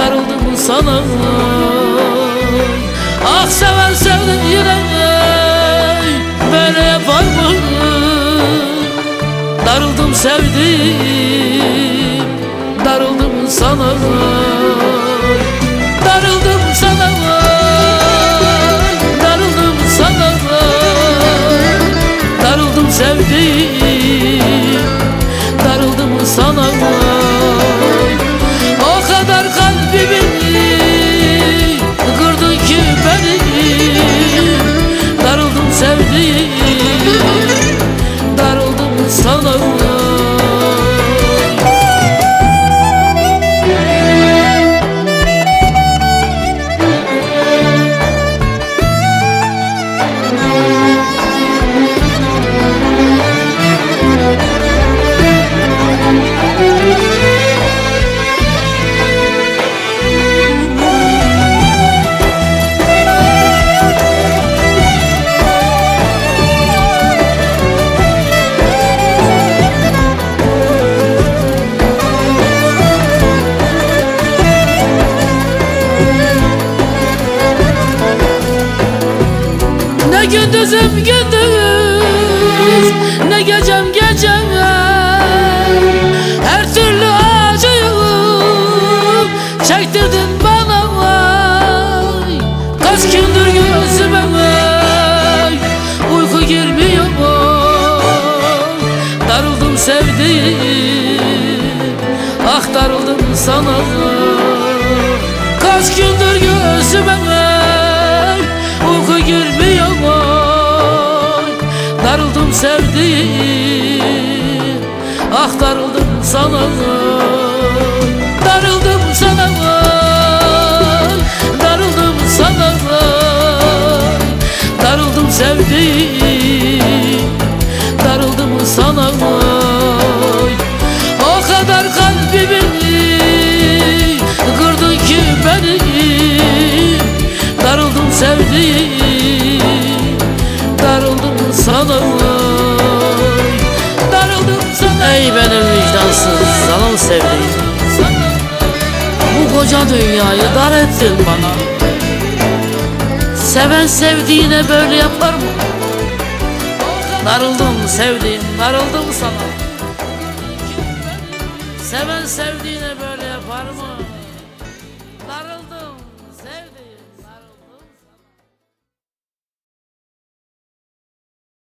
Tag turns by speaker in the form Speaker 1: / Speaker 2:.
Speaker 1: darıldım sana. Ah seven sevdim yine böyle yapar mı? Darıldım sevdim, darıldım sana. Darıldım sana, darıldım sana. Darıldım sevdim, darıldım sana. O kadar kalbimi kırdın ki beni. Darıldım sevdim, darıldım sana. Ne gündüzüm gündüz, ne gecem gece. Her türlü acıyı çektirdin bana. Vay, kaç gündür gözüme vay, uyku girmiyor. Darıldım sevdim, ah darıldım sana. Kaç gündür gözüme vay, uyku girmiyor. Darıldım sevdim, ah darıldım sana. Darıldım sana, darıldım sana. Darıldım sevdim, darıldım sana. O kadar kalbimi kırdın ki beni. Darıldım sevdim, darıldım sana. Darıldım sana. Ey benim vicdansız zalim sevdiğim, bu koca dünyayı dar ettin bana. Seven sevdiğine böyle yapar mı? Darıldım sevdiğim, darıldım sana. Seven sevdiğine böyle yapar mı?